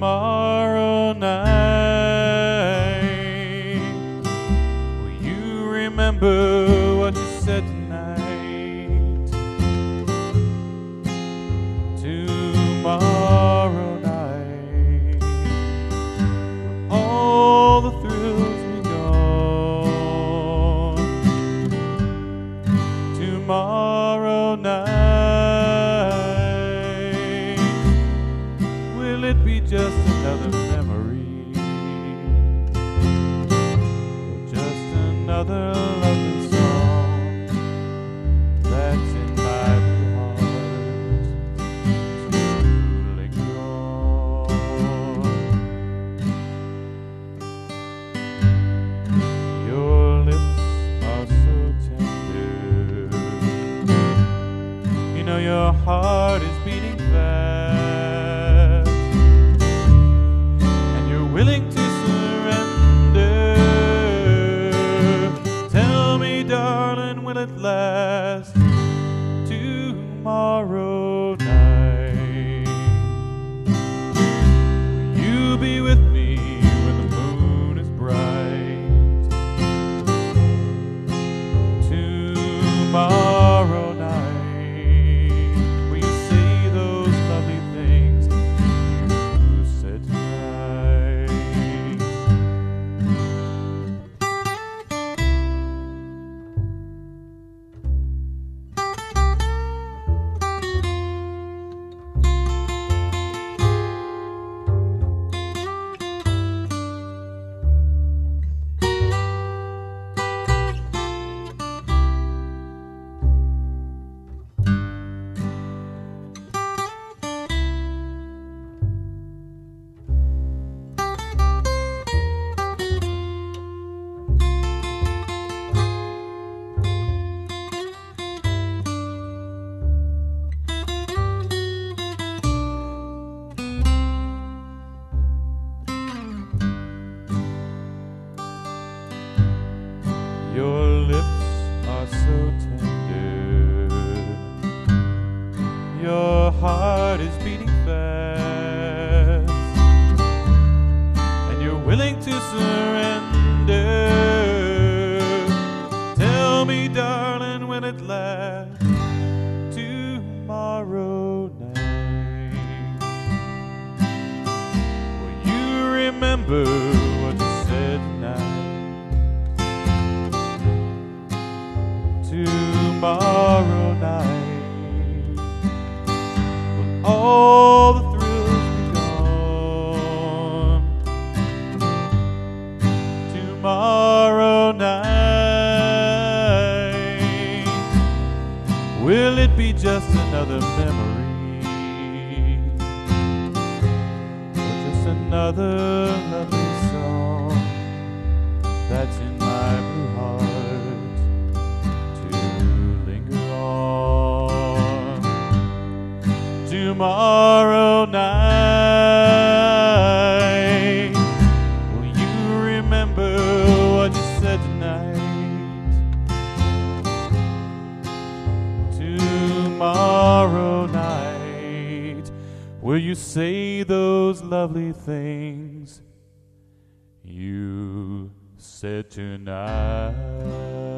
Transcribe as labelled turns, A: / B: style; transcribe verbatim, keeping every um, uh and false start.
A: tomorrow night. Will you remember what you said tonight? Tomorrow night, will all the thrills be gone? Tomorrow night, will it be just another memory, or just another lovely song that's in my heart to linger on? Your lips are so tender, you know your heart is beating fast, and you're willing to surrender. Tell me, darling, will it last? Tomorrow night, will you be with me when the moon is bright? Tomorrow night, will you say those lovely things you said tonight? Your lips are so tender, your heart is beating fast, and you're willing to surrender. Tell me, darling, will it last? Tomorrow night, will you remember what you said tonight? Tomorrow night, will all the thrills be gone? Tomorrow night, will it be just another memory, or just another lovely song that's in my blue heart tomorrow night? Will you remember what you said tonight? Tomorrow night, will you say those lovely things you said tonight?